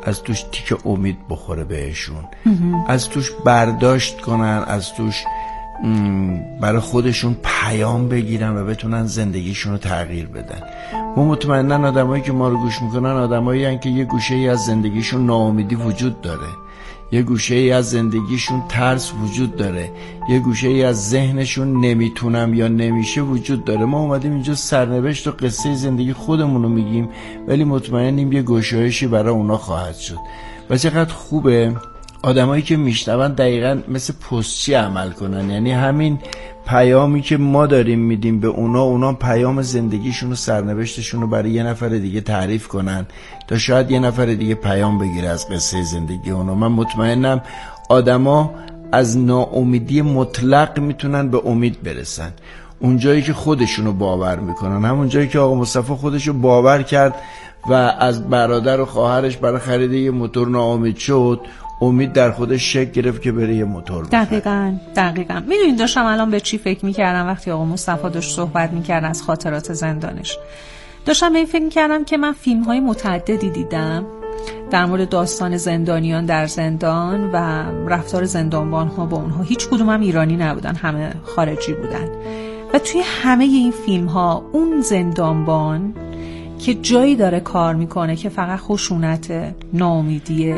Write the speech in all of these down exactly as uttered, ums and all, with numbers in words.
از توش تیک امید بخوره بهشون، از توش برداشت کنن، از توش برای خودشون پیام بگیرن و بتونن زندگیشون رو تغییر بدن. ما مطمئنن آدمایی که ما رو گوش میکنن آدمایی هستن که یه گوشه ای از زندگیشون ناامیدی وجود داره، یه گوشه ای از زندگیشون ترس وجود داره، یه گوشه ای از ذهنشون نمیتونم یا نمیشه وجود داره. ما اومدیم اینجا سرنوشت و قصه زندگی خودمون رو میگیم، ولی مطمئنیم یه گشایشی برای اونا خواهد شد. و چقدر خوبه آدمایی که میشنون دقیقاً مثل پستچی عمل کنن، یعنی همین پیامی که ما داریم میدیم به اونا، اونا پیام زندگیشون و سرنوشتشون رو برای یه نفر دیگه تعریف کنن تا شاید یه نفر دیگه پیام بگیره از قصه زندگی اونا. من مطمئنم آدما از ناامیدی مطلق میتونن به امید برسن، اون جایی که خودشونو باور میکنن، همون جایی که آقا مصطفی خودشو باور کرد و از برادر و خواهرش برای خرید یه موتور ناامید شد، امید در خودش شکل گرفت که بره یه موتور بخره. دقیقاً دقیقاً. میدونید داشتم الان به چی فکر میکردم وقتی آقا مصطفی داشت صحبت میکرد از خاطرات زندانش؟ داشتم به این فکر میکردم که من فیلم های متعددی دیدم در مورد داستان زندانیان در زندان و رفتار زندانبان ها با اونها. هیچ کدوم هم ایرانی نبودن، همه خارجی بودن. و توی همه این فیلم ها اون زندانبان که جایی داره کار میکنه که فقط خشونت، ناامیدیه،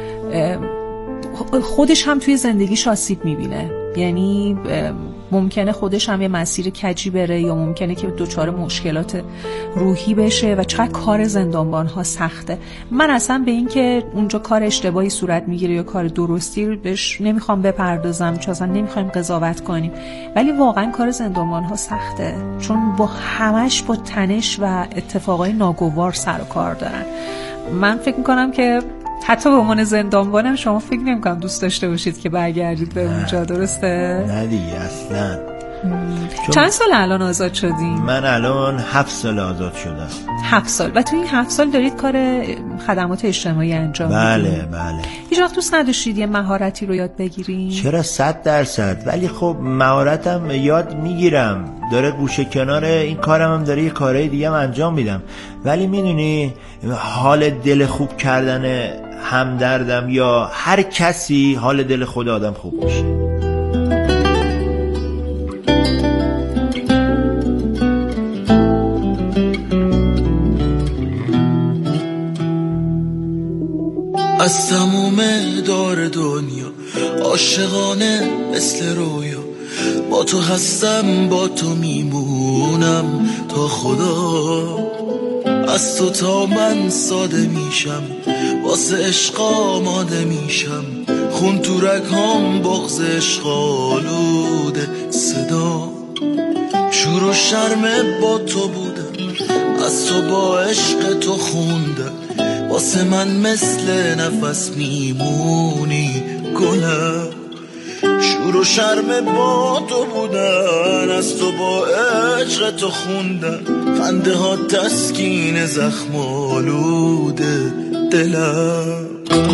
خودش هم توی زندگیش آسیب میبینه، یعنی ممکنه خودش هم یه مسیر کجی بره یا ممکنه که دچار مشکلات روحی بشه و چقدر کار زندانبان ها سخته. من اصلا به این که اونجا کار اشتباهی صورت میگیره یا کار درستی بهش نمیخوام بپردازم، چون اصلا نمیخوایم قضاوت کنیم، ولی واقعا کار زندانبان ها سخته، چون با همش با تنش و اتفاقای ناگوار سر و کار دارن. من فکر میکنم که حتی به عنوان زندانبانم شما فکر نمی‌کنم دوست داشته باشید که برگردید به اونجا، درسته؟ نه دیگه اصلا. چند سال الان آزاد شدین؟ من الان هفت سال آزاد شدم. هفت سال. و تو این هفت سال دارید کار خدمات اجتماعی انجام میدید؟ بله بله. هیچ وقت دوست نداشتید یه مهارتی رو یاد بگیرین؟ چرا؟ صد درصد. ولی خب مهارتم یاد میگیرم، داره گوشه کنار این کارم هم داره یه کارهای دیگه هم انجام میدم، ولی میدونی حال دل خوب کردن همدردم یا هر کسی، حال دل خود آدم خوب میشه. از تموم دار دنیا عاشقانه مثل رویا، با تو هستم با تو میمونم تا خدا. از تو تا من ساده میشم، واسه عشق آماده میشم، خون تو رگام بغض عشق آلوده صدا. شور و شرم با تو بودم، از تو با عشق تو خوندم، واسه من مثل نفس میمونی گلم. شور و شرم با تو بودن، از تو با عشق تو خوندم، خنده ها تسکین زخم آلوده دلم.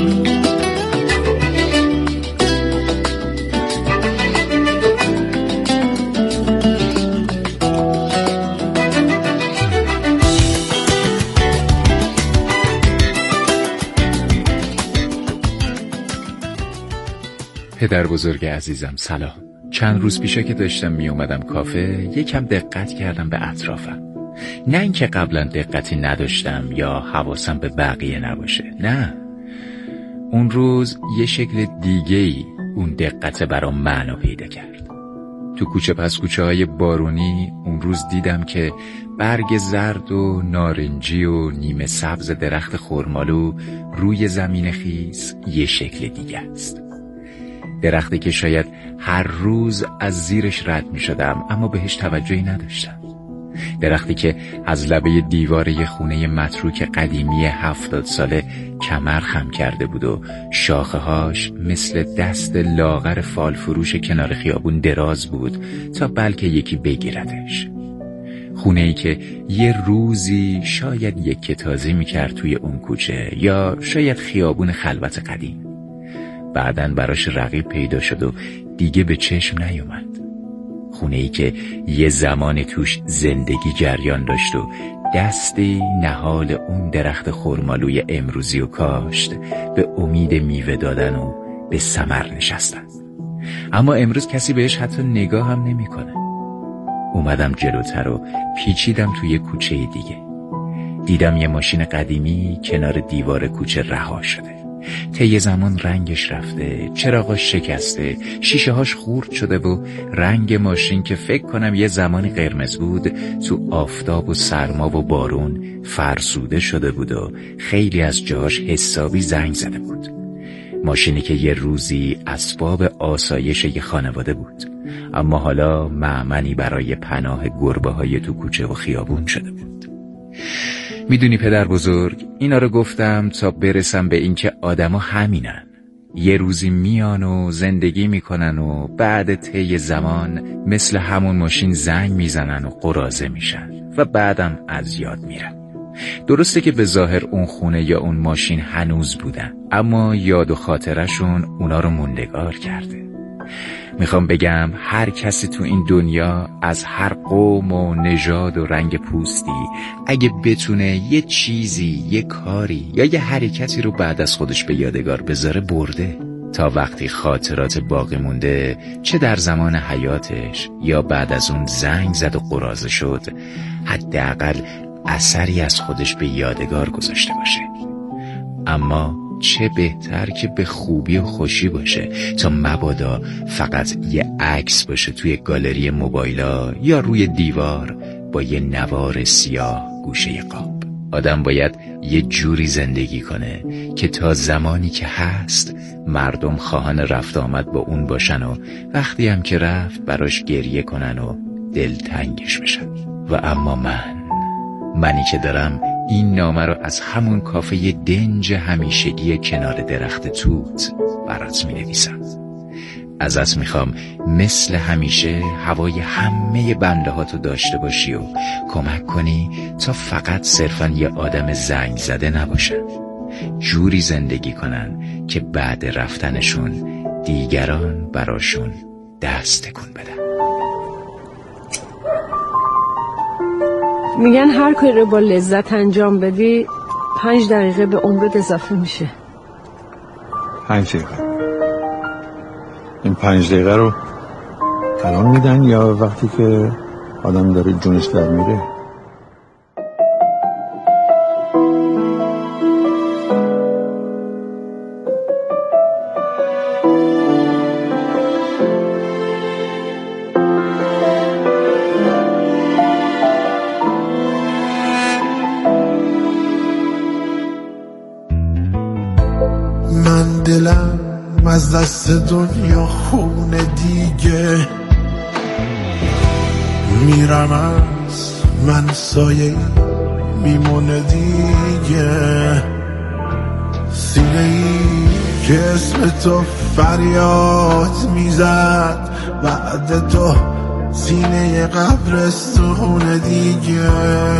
پدر بزرگ عزیزم سلام. چند روز پیشه که داشتم می اومدم کافه یکم دقت کردم به اطرافم. نه اینکه قبلا دقتی نداشتم یا حواسم به بقیه نباشه، نه، اون روز یه شکل دیگه‌ای اون دقت برام معنا پیدا کرد. تو کوچه پس کوچه های بارونی اون روز دیدم که برگ زرد و نارنجی و نیمه سبز درخت خرمالو روی زمین خیس یه شکل دیگه است. درختی که شاید هر روز از زیرش رد می شدم اما بهش توجهی نداشتم. درختی که از لبه دیوار یه خونه متروک قدیمی هفتاد ساله کمر خم کرده بود و شاخه هاش مثل دست لاغر فال فروش کنار خیابون دراز بود تا بلکه یکی بگیردش. خونه ای که یه روزی شاید یک تازه می کرد توی اون کوچه یا شاید خیابون خلوت قدیم. بعدن براش رقیب پیدا شد و دیگه به چشم نیومد. خونه ای که یه زمان توش زندگی جریان داشت و دستی نهال اون درخت خرمالوی امروزی و کاشت به امید میوه دادن و به ثمر نشستن. اما امروز کسی بهش حتی نگاه هم نمی کنه. اومدم جلوتر و پیچیدم توی کوچه دیگه. دیدم یه ماشین قدیمی کنار دیوار کوچه رها شده. طی زمان رنگش رفته، چراغاش شکسته، شیشه هاش خورد شده و رنگ ماشین که فکر کنم یه زمانی قرمز بود تو آفتاب و سرما و بارون فرسوده شده بود و خیلی از جاهاش حسابی زنگ زده بود. ماشینی که یه روزی اسباب آسایش یه خانواده بود، اما حالا مأمنی برای پناه گربه های تو کوچه و خیابون شده بود. میدونی پدر بزرگ، اینا رو گفتم تا برسم به اینکه آدما همینن. یه روزی میان و زندگی میکنن و بعد طی زمان مثل همون ماشین زنگ میزنن و قراضه میشن و بعدم از یاد میرن. درسته که به ظاهر اون خونه یا اون ماشین هنوز بودن، اما یاد و خاطرشون اونا رو موندگار کرده. میخوام بگم هر کسی تو این دنیا از هر قوم و نژاد و رنگ پوستی اگه بتونه یه چیزی، یه کاری یا یه حرکتی رو بعد از خودش به یادگار بذاره برده، تا وقتی خاطرات باقی مونده، چه در زمان حیاتش یا بعد از اون زنگ زد و قراضه شد، حداقل اثری از خودش به یادگار گذاشته باشه. اما چه بهتر که به خوبی و خوشی باشه تا مبادا فقط یه عکس باشه توی گالری موبایلا یا روی دیوار با یه نوار سیاه گوشه قاب. آدم باید یه جوری زندگی کنه که تا زمانی که هست مردم خواهان رفت آمد با اون باشن و وقتی هم که رفت براش گریه کنن و دلتنگش بشن. و اما من منی که دارم این نامه رو از همون کافه دنج همیشگی کنار درخت توت برات می نویسم. ازت میخوام مثل همیشه هوای همه بنده ها تو داشته باشی و کمک کنی تا فقط صرفاً یه آدم زنگ زده نباشن، جوری زندگی کنن که بعد رفتنشون دیگران براشون دست تکون بدن. میگن هر کاری رو با لذت انجام بدی پنج دقیقه به عمرت اضافه میشه. پنج دقیقه؟ این پنج دقیقه رو الان میدن یا وقتی که آدم داره جونش در میره؟ من دلم از دست دنیا خونه دیگه، میرم از من سایه میمونه دیگه، سینه ای که اسم تو فریاد میزد بعد تو سینه قبرستون دیگه،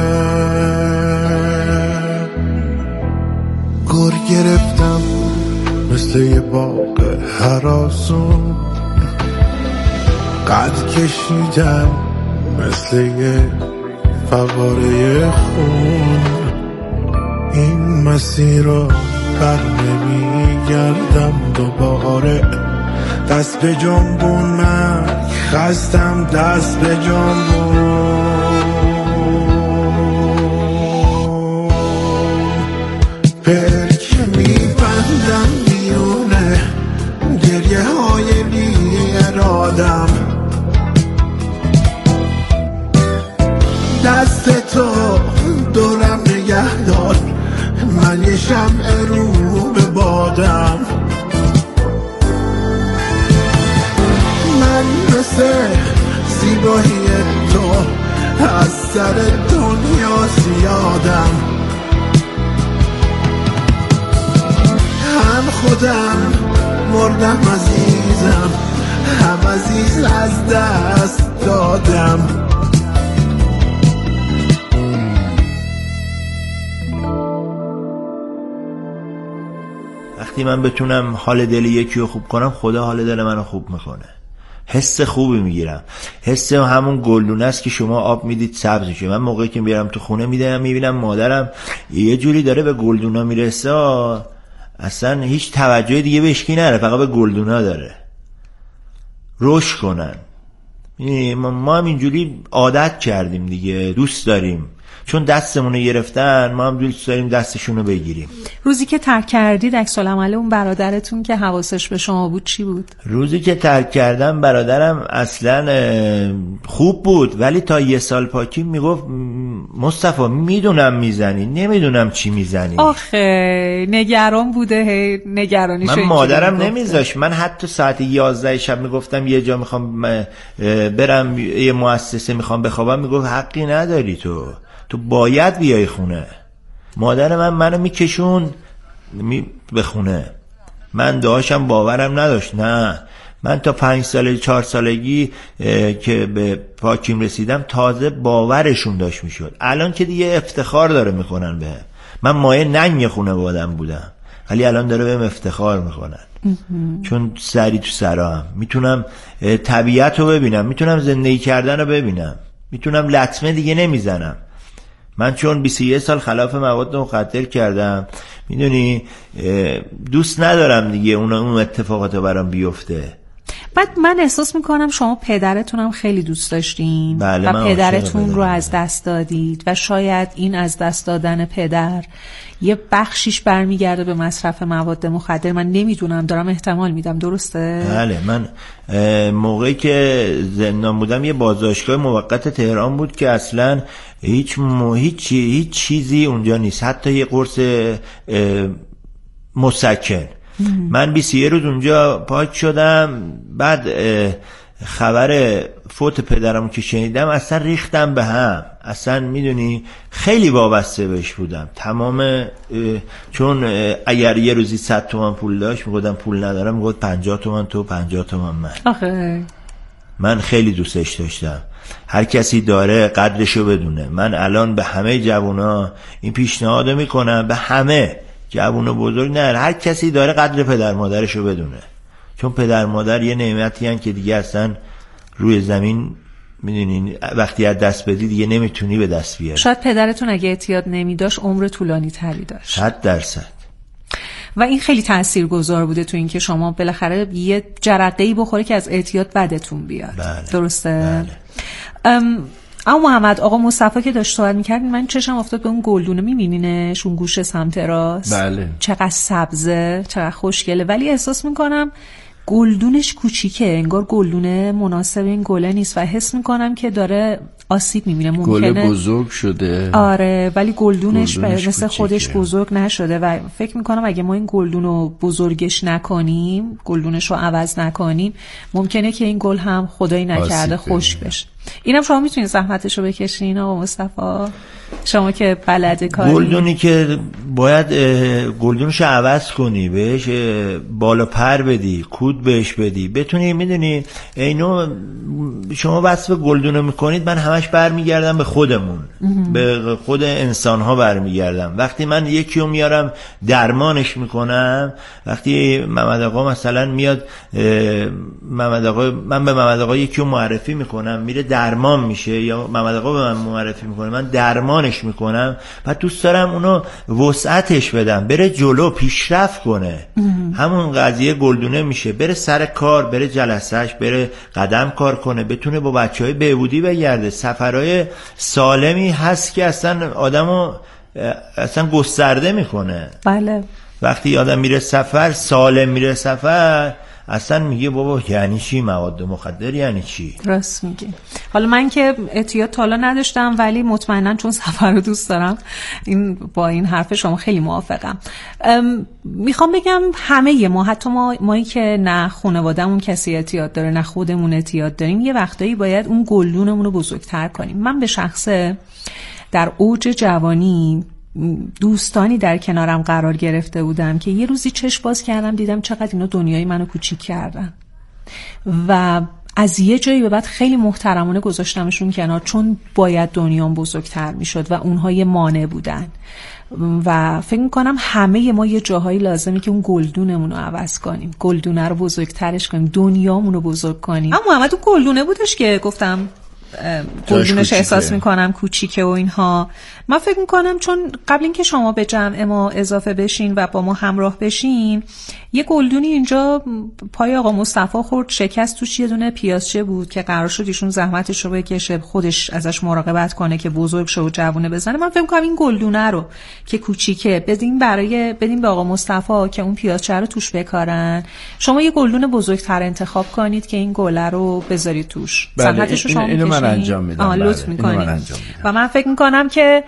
گر گرفتم مثل یه باغ هراسون، قد کشیدم مثل یه فواره خون، این مسیر رو بر نمیگردم دوباره، دست به جنبون من خستم، دست به جنبون، پرکه میبندم بیونه گریه های بی ارادم، دست تو دورم نگه دار، من یه شمع رو به بادم، من مثل زیبایی تو از سر دنیا زیادم، هم خودم مردم عزیزم، هم عزیز از دست دادم. وقتی من بتونم حال دل یکی رو خوب کنم، خدا حال دل منو خوب میکنه. حس خوبی میگیرم. حس همون گلدونه است که شما آب میدید سبز میشه. من موقعی که میرم تو خونه میدم میبینم مادرم یه جوری داره به گلدونا میرسه، اصلا هیچ توجه دیگه بهش کی نره، فقط به گلدونا داره رشد کنن. ما هم اینجوری عادت کردیم دیگه، دوست داریم چون دستمونو گرفتن، ما هم دوست داریم دستشونو بگیریم. روزی که ترک کردید عکس‌العمل اون برادرتون که حواسش به شما بود چی بود؟ روزی که ترک کردم برادرم اصلا خوب بود، ولی تا یه سال پاکی میگفت مصطفی میدونم میزنی، نمیدونم چی میزنی. آخه نگران بوده، هی نگرانیشو. من مادرم نمیذاش، من حتی ساعت یازده شب میگفتم یه جا میخوام برم یه مؤسسه میخوام بخوابم، میگفت حقی نداری، تو تو باید بیای خونه. مادر من منو میکشون می به خونه. من داشتم باورم نداشت. نه، من تا پنج ساله چهار سالگی که به پاکیم رسیدم تازه باورشون داشت میشد. الان که دیگه افتخار داره میکنن به من مایه ننگ خونه بودم بودم، ولی الان داره بهم افتخار میکنن چون سری تو سرام میتونم طبیعت رو ببینم، میتونم زندگی کردن رو ببینم، میتونم لطمه دیگه نمیزنم. من چون بیست و یک سال خلاف مواد مخدر کردم، میدونی دوست ندارم دیگه اون اون اتفاقات برام بیفته. بعد من احساس میکنم شما پدرتونم خیلی دوست داشتین. بله، و پدرتون رو از دست دادید و شاید این از دست دادن پدر یه بخشیش برمیگرده به مصرف مواد مخدر. من نمیدونم، دارم احتمال میدم، درسته؟ بله، من موقعی که زندان بودم یه بازداشتگاه موقت تهران بود که اصلا هیچ مو... هیچ هیچ چیزی اونجا نیست، حتی یه قرص مسکن. من بیست و یک روز اونجا پاک شدم، بعد خبر فوت پدرم که شنیدم اصلا ریختم به هم. اصلا میدونی خیلی وابسته بهش بودم تمام، چون اگر یه روزی صد تومن پول داشت میگفتم پول ندارم، میگفت پنجاه تومن تو، پنجاه تومن من. آخه من خیلی دوستش داشتم. هر کسی داره قدرشو بدونه. من الان به همه جوونا این پیشنهادو میکنم، به همه جوون و بزرگ، نه، هر کسی داره قدر پدر مادرشو بدونه، چون پدر مادر یه نعمتی هن که دیگه اصلا روی زمین میدونین وقتی از دست بدی دیگه نمیتونی به دست بیاری. شاید پدرتون اگه اعتیاد نمیداشت عمر طولانی تری داشت. صد درصد. و این خیلی تاثیرگذار بوده تو این که شما بالاخره یه جرقه‌ای بخوره که از اعتیاد بدتون بیاد. بله. درسته؟ بله. ام اما محمد، آقا مصطفی که داشت صحبت می‌کردین، من چشم افتاد به اون گلدونه، می‌بینینش اون گوشه سمت راست؟ بله. چقدر سبزه، چقدر خوشگله، ولی احساس می‌کنم گلدونش کوچیکه، انگار گلدونه مناسب این گله نیست و حس می‌کنم که داره آسیب می‌بینه. ممکنه گله بزرگ شده. آره، ولی گلدونش, گلدونش مثل کوچیکه. خودش بزرگ نشده و فکر می‌کنم اگه ما این گلدونو بزرگش نکنیم، گلدونش رو عوض نکنیم، ممکنه که این گل هم خدایی نکرده خشک بشه. اینم شما میتونید زحمتشو بکشین آقا مصطفی، شما که بلده کاری. گلدونی که باید گلدونشو عوض کنی، بهش بالا پر بدی، کود بهش بدی، بتونی. میدونی اینو شما وصف گلدونو میکنید، من همش برمیگردم به خودمون، به خود انسان ها برمیگردم. وقتی من یکی رو میارم درمانش میکنم، وقتی محمد آقا مثلا میاد، محمد آقا من به محمد آقا یکی رو معرفی میکنم میره درمان میشه، یا محمد آقا به من معرفی میکنه من درمانش میکنم، بعد دوست دارم اونو وسعتش بدم، بره جلو، پیشرفت کنه. همون قضیه گلدونه میشه، بره سر کار، بره جلسهش، بره قدم کار کنه، بتونه با بچهای بهبودی بگرده. سفرهای سالمی هست که اصلا آدمو اصلا گسترده میکنه. بله. وقتی آدم میره سفر، سالم میره سفر، اصلا میگه بابا یعنی چی مواد مخدر، یعنی چی؟ راست میگی. حالا من که اعتیاد تا حالا نداشتم، ولی مطمئنا چون سفر رو دوست دارم این با این حرف شما خیلی موافقم. میخوام بگم همه ما، حتی ما مایی که نه خانواده‌مون کسی اعتیاد داره نه خودمون اعتیاد داریم، یه وقتایی باید اون گلدونمون رو بزرگتر کنیم. من به شخصه در اوج جوانی دوستانی در کنارم قرار گرفته بودم که یه روزی چشم باز کردم دیدم چقدر اینا دنیای منو کوچیک کردن و از یه جایی به بعد خیلی محترمانه گذاشتمشون کنار، چون باید دنیام بزرگتر میشد و اونها یه مانع بودن و فکر میکنم همه ما یه جاهایی لازمه که اون گلدونمون رو عوض کنیم، گلدونه رو بزرگترش کنیم، دنیامون رو بزرگ کنیم. اما محمد اون گلدونه بودش که گفتم گلدونش احساس میکنم کوچیکه و اینها. من فکر میکنم چون قبل اینکه شما به جمع ما اضافه بشین و با ما همراه بشین، یه گلدونی اینجا پای آقا مصطفی خورد، شکست، توش یه دونه پیازچه بود که قرار شد ایشون زحمتش رو بکشه، خودش ازش مراقبت کنه که بزرگ شه و جوونه بزنه. من فکر میکنم این گلدونه رو که کوچیکه بدین برای بدین به آقا مصطفی که اون پیازچه رو توش بکارن، شما یه گلدون بزرگتر انتخاب کنید که این گله رو بذارید توش. زحمتش رو شما اینو من انجام میدم. لطف میکنید. و من فکر میکنم که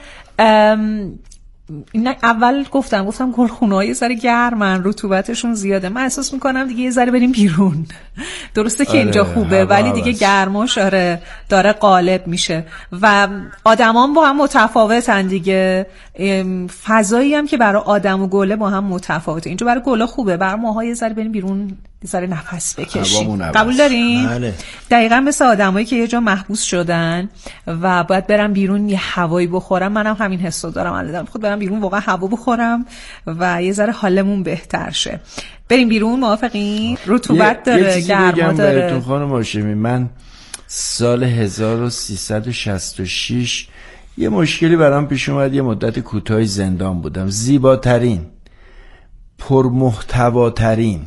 این اول گفتم گفتم گلخونه‌ها یه ذره گرمن، رطوبتشون زیاده، من احساس میکنم دیگه یه ذره بریم بیرون. درسته که آره، اینجا خوبه ولی دیگه گرماش آره داره غالب میشه و آدمان با هم متفاوتن دیگه، فضایی هم که برای آدم و گله با هم متفاوته. اینجا برای گله خوبه، برای ماها یه ذره بریم بیرون، یه ذره نفس بکشیم. قبول دارین؟ بله. دقیقاً مثل آدمایی که یه جا محبوس شدن و باید برم بیرون یه هوایی بخورم، منم همین حسو دارم الان، خود برم بیرون واقعا هوا بخورم و یه ذره حالمون بهتر شه. بریم بیرون، موافقین؟ رطوبت داره، گرما داره. تو خانم هاشمی، من سال هزار و سیصد و شصت و شش یه مشکلی برام پیش اومد، یه مدت کوتاهی زندان بودم. زیباترین، پرمحتواترین،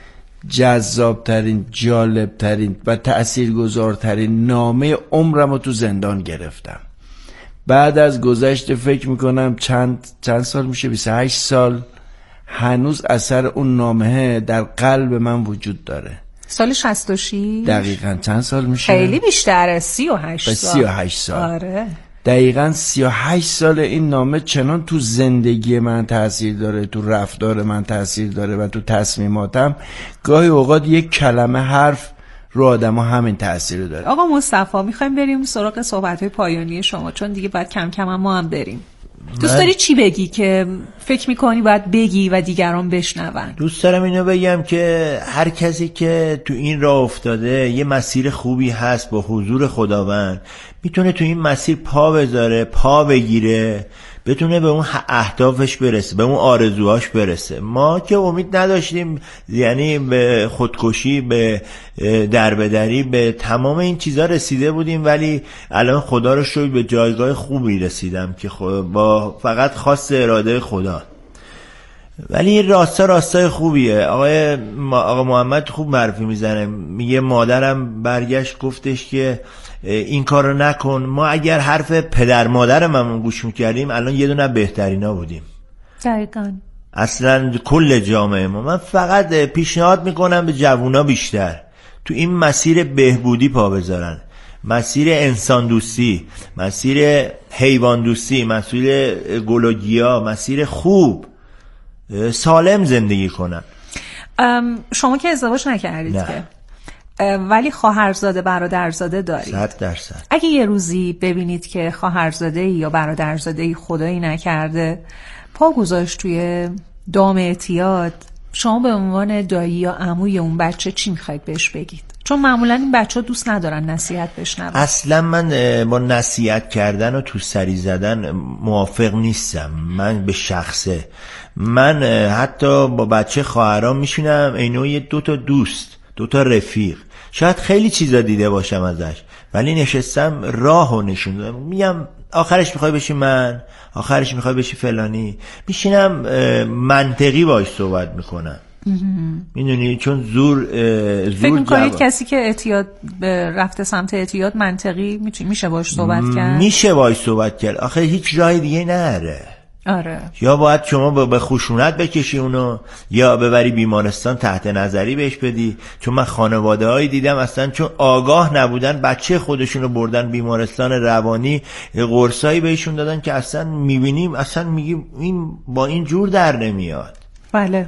جذابترین، جالبترین و تأثیرگذارترین نامه عمرم رو تو زندان گرفتم. بعد از گذشت فکر میکنم چند چند سال میشه، بیست و هشت سال، هنوز اثر اون نامه در قلب من وجود داره. سال شصت و شش دقیقاً چند سال میشه؟ خیلی بیشتره، سی و هشت سال. سی و هشت سال. آره. دقیقاً سی و هشت سال این نامه چنان تو زندگی من تأثیر داره، تو رفتار من تأثیر داره و تو تصمیماتم. گاهی اوقات یک کلمه حرف رو آدم ها همین تأثیر داره. آقا مصطفی، میخوایم بریم سراغ صحبت‌های پایانی شما، چون دیگه باید کم کم ما هم بریم. دوست داری چی بگی که فکر میکنی باید بگی و دیگران بشنون؟ دوست دارم اینو بگم که هر کسی که تو این راه افتاده یه مسیر خوبی هست با حضور خداوند، میتونه تو این مسیر پا بذاره، پا بگیره، بتونه به اون اهدافش برسه، به اون آرزوهاش برسه. ما که امید نداشتیم، یعنی به خودکشی، به دربدری، به تمام این چیزا رسیده بودیم، ولی الان خدا رو شکر به جایگاه خوبی رسیدم که با فقط خواست اراده خدا. ولی این راستا راستای خوبیه. آقای آقا محمد خوب معرفی میزنه، میگه مادرم برگشت گفتش که این کار رو نکن. ما اگر حرف پدر مادرمون گوش میکردیم الان یه دونه بهترینا بودیم. دقیقاً. اصلا کل جامعه ما. من فقط پیشنهاد میکنم به جوونا بیشتر تو این مسیر بهبودی پا بذارن، مسیر انسان دوستی، مسیر حیوان دوستی، مسیر گل و گیاه، مسیر خوب سالم زندگی کنن. شما که ازدواج نکردید نه. که، ولی خواهرزاده برادرزاده دارید. صد درصد. اگه یه روزی ببینید که خواهرزاده یا برادرزاده خدایی نکرده پا گذاشت توی دام اعتیاد، شما به عنوان دایی یا عموی اون بچه چی میخواید بهش بگید؟ چون معمولا این بچه ها دوست ندارن نصیحت بشنون. اصلا من با نصیحت کردن و تو سری زدن موافق نیستم. من به شخصه، من حتی با بچه خواهرام میشینم اینو یه دو تا دوست، دو تا رفیق، شاید خیلی چیزا دیده باشم ازش، ولی نشستم راهو نشون دادم، میگم آخرش میخوای بشی من، آخرش میخوای بشی فلانی، میشینم منطقی باش صحبت میکنم. میدونی چون زور زور فکر میکنید کسی که اعتیاد رفته سمت اعتیاد منطقی میشه باش صحبت کرد؟ میشه باش صحبت کرد. آخه هیچ راه دیگه نره. آره. یا باید شما به خشونت بکشی اونو، یا ببری بیمارستان تحت نظری بهش بدی. چون من خانواده هایی دیدم اصلا چون آگاه نبودن بچه خودشونو بردن بیمارستان روانی، قرصایی بهشون دادن که اصلا میبینیم اصلا میگیم این با این جور در نمیاد. بله.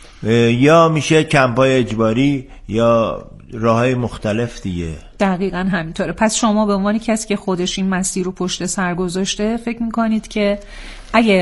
یا میشه کمپای اجباری یا راههای مختلف دیگه. دقیقاً همینطوره. پس شما به عنوان کسی که خودش این مسیر رو پشت سر گذاشته فکر میکنید که اگه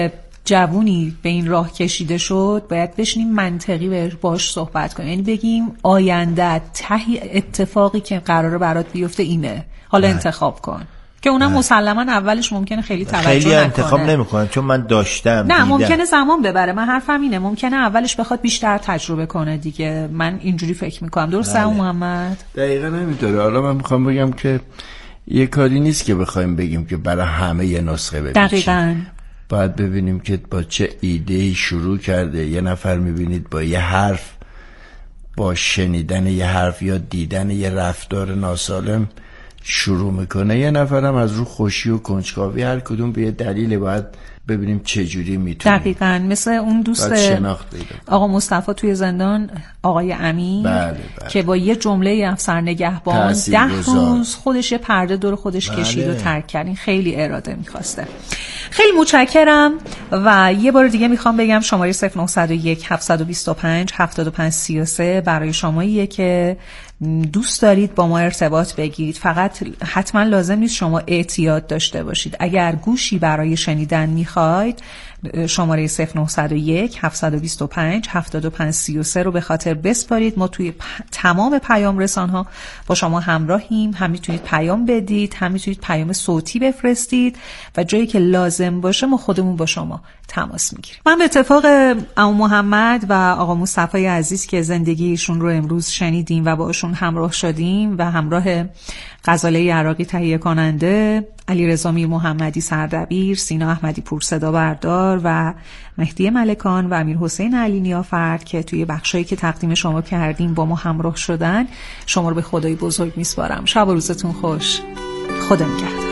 جوونی به این راه کشیده شد باید بشینیم منطقی باش صحبت کنیم، یعنی بگیم آینده ته اتفاقی که قراره برات بیفته اینه، حالا انتخاب کن، که اونم مسلما اولش ممکنه خیلی توجه نکنه، خیلی انتخاب نمیکنن چون من داشتم نه دیدم. ممکنه زمان ببره، من حرفم اینه ممکنه اولش بخواد بیشتر تجربه کنه دیگه، من اینجوری فکر میکنم. درسته بله. محمد دقیقاً نمیداره. حالا من میخوام بگم که یه کاری نیست که بخوایم بگیم که برای همه یه نسخه ببینیم، دقیقاً باید ببینیم که با چه ایده‌ای شروع کرده. یه نفر میبینید با یه حرف، با شنیدن یه حرف یا دیدن یه رفتار ناسالم شروع میکنه، یه نفرم از رو خوشی و کنجکاوی، هر کدوم به یه دلیل باید ببینیم چه جوری میتونیم. دقیقاً مثل اون دوست آقا مصطفی توی زندان، آقای امین، بله بله. که با یه جمله افسر نگهبان ده روز خودش یه پرده دور خودش بله. کشید و ترک کرد. این خیلی اراده میخواسته. خیلی متشکرم و یه بار دیگه میخوام بگم شماره صفر نه صفر یک هفت دو پنج هفت دو پنج سه سه برای شماییه که دوست دارید با ما ارتباط بگیرید. فقط حتما لازم نیست شما اعتیاد داشته باشید. اگر گوشی برای شنیدن میخواید شماره صفر نه صفر یک هفت دو پنج هفت دو پنج سه سه رو به خاطر بسپارید. ما توی پ... تمام پیام رسان ها با شما همراهیم. هم میتونید پیام بدید، هم میتونید پیام صوتی بفرستید و جایی که لازم باشه ما خودمون با شما تماس میگیریم. من به اتفاق عمو محمد و آقا مصطفی عزیز که زندگیشون رو امروز شنیدیم و باشون همراه شدیم و همراه غزاله عراقی تهیه کننده، علیرضا میر محمدی سردبیر، سینا احمدی پور صدا بردار و مهدی ملکان و امیر حسین علی نیافرد که توی بخشایی که تقدیم شما کردیم با ما همراه شدن، شما رو به خدای بزرگ میسپارم. شب و روزتون خوش. خدا نگهدار.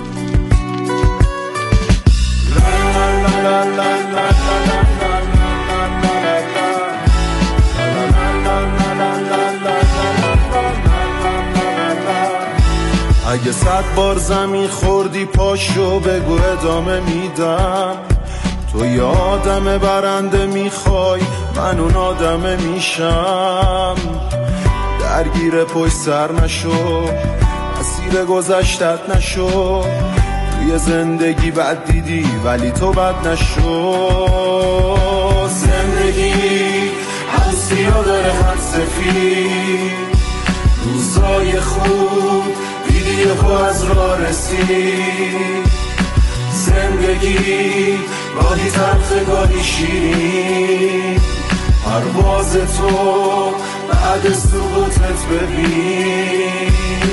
اگه صد بار زمین خوردی پاشو بگو ادامه میدم. تو یه آدم برنده میخوای، من اون آدم میشم. درگیر پشت سر نشو، اسیر گذشتت نشو. توی زندگی بد دیدی ولی تو بد نشو. زندگی هم سیاه داره هم سفید، روزای خوب دیدی خو از راه رسید. زندگی گاهی تلخ گاهی شیرین، پرواز تو بعد سقوطت ببین.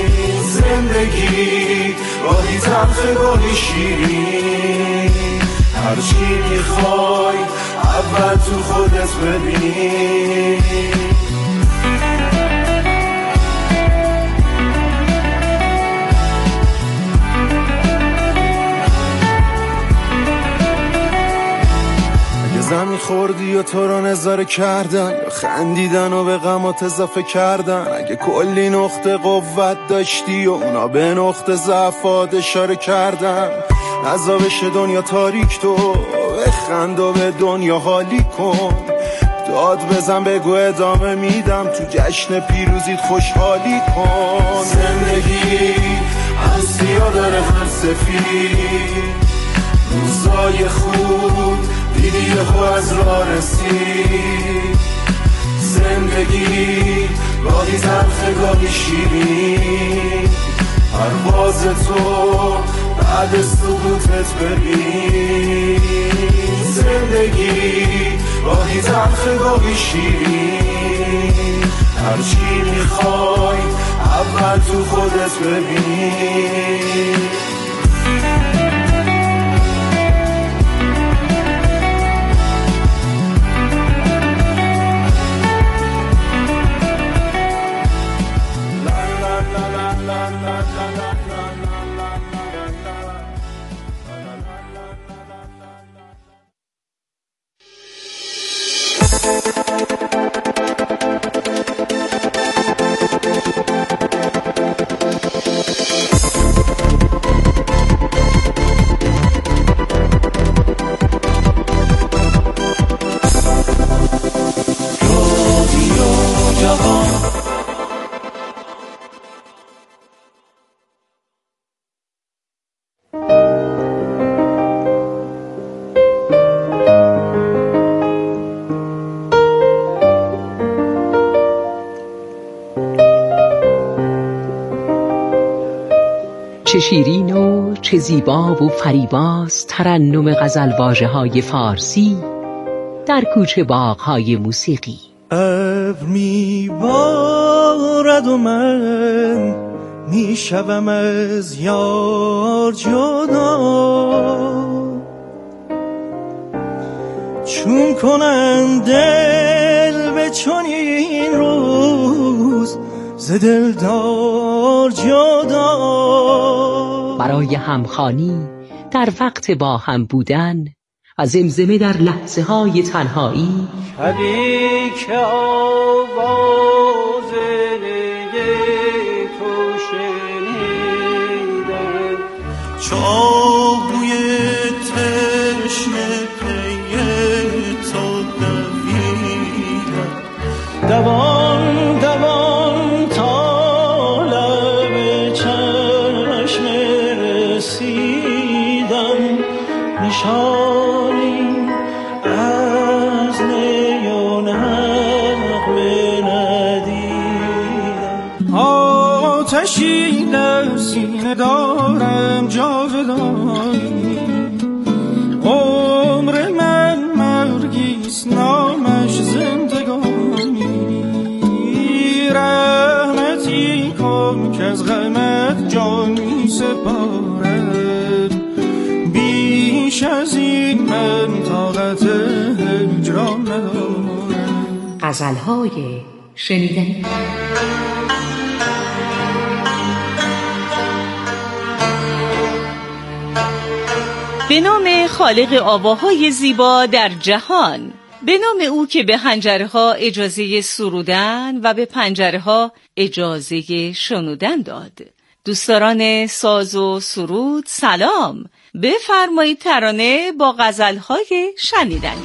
زندگی گاهی تلخ گاهی شیرین، هر چی میخوای اول تو خودت ببین. زمین خوردی و تو رو نظاره کردن، خندیدن و به غمات اضافه کردن. اگه کلی نقطه قوت داشتی و اونا به نقطه ضعفات اشاره کردن. عذابش دنیا تاریک، تو بخند و به دنیا حالی کن. داد بزن بگو ادامه میدم، تو جشن پیروزیت خوشحالی کن. زندگی هم سیاه داره هم سفید، روزای خوب دیدی خو از راه رسید. زندگی گاهی تلخ گاهی شیرین، پرواز تو بعد سقوطت ببین. زندگی گاهی تلخ گاهی شیرین، هر چی میخوای اول تو خودت ببین. چه شیرین و چه زیبا و فریباست ترنم غزل واژه های فارسی در کوچه باغ‌های موسیقی. ابر میبارد و من میشوم از یار جدا، چون کنم دل به چنین روز ز دلدار جدا. برای همخوانی در وقت با هم بودن و زمزمه در لحظه های تنهایی، شبی که آواز نی تو شنیدم، چاهوی تشنه پی تو دویدم، دوان دوان تا لب چشم رسیدم، نشانی از نی و نغمه ندیدم. آتشی در سینه دارم جاودانی، عمر من مرگیست نامش زندگانی، رحمتی کن که از غمت جان می سپارد، بیش از این من طاقت هجران ندارم. غزل‌های شنیدنی. به نام خالق آواهای زیبا در جهان، به نام او که به حنجرها اجازه سرودن و به پنجرها اجازه شنودن داد. دوستداران ساز و سرود سلام، بفرمایید ترانه با غزل‌های شنیدنی.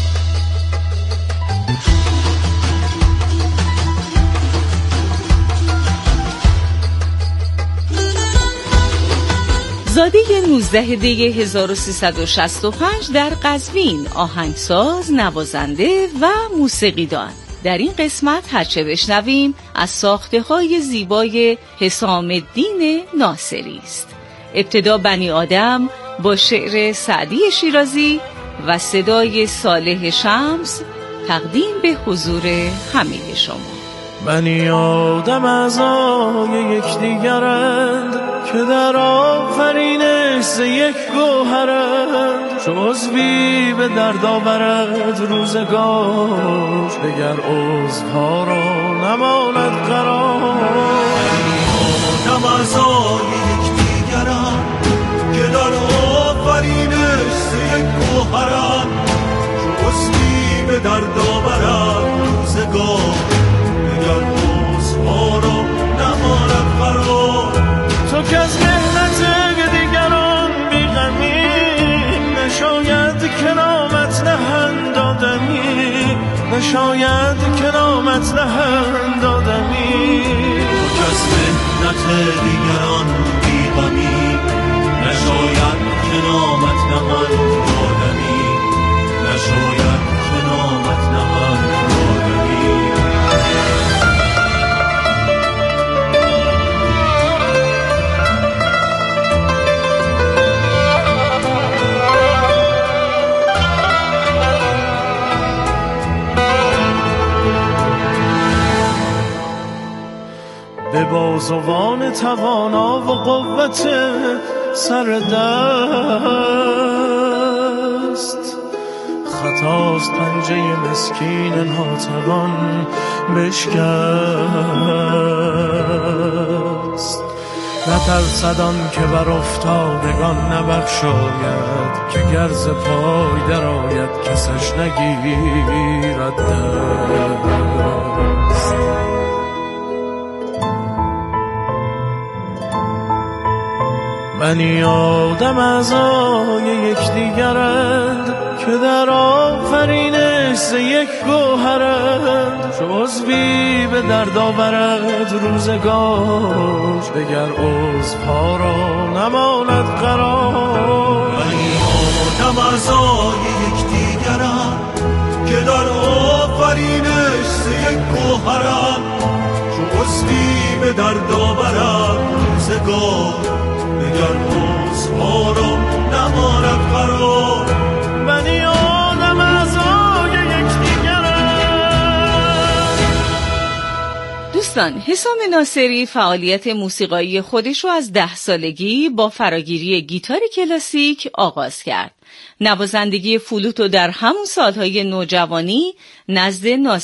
زاده نوزده دی هزار و سیصد و شصت و پنج در قزوین، آهنگساز، نوازنده و موسیقیدان. در این قسمت هرچه بشنویم از ساخته‌های زیبای حسام الدین ناصری است. ابتدا بنی آدم با شعر سعدی شیرازی و صدای صالح شمس تقدیم به حضور همه شما. بنی آدم اعضای یکدیگرند که در آفرینش ز یک گوهرند، چو عضوی به درد آورد روزگار، دگر عضوها را نماند قرار. بنی آدم اعضای یکدیگرند که در آفرینش ز یک گوهرند، چو عضوی به درد آورد روزگار، تو که از مهنت دیگران بیغمی، نشاید که نامت نهند آدمی، نشاید که نامت نهند آدمی. تو که از مهنت دیگران بیغمی، نشاید که نامت نهند آدمی، نشاید که نامت نهند آدمی. به بازوان توانا و قوت سر دست، خطاست پنجه مسکین ناتوان بشکست. نترسدان که بر افتادگان نبخشاید، که گرز پای در آید کسش نگیرد دست. بنی آدم اعضای یکدیگرند که در آفرینش ز یک گوهرند، چو عضوی به درد آورد روزگار، دگر عضوها را نماند قرار. بنی آدم اعضای یکدیگرند که در آفرینش ز یک گوهرند، چو عضوی به درد آورد روزگار، روزگار بگر روزها را نماند قرار بنی آدم اعضای یکدیگرند. دوستان، حسام ناصری فعالیت موسیقایی خودش رو از ده سالگی با فراگیری گیتار کلاسیک آغاز کرد. نوازندگی فلوت رو در همون سالهای نوجوانی نزد ناصری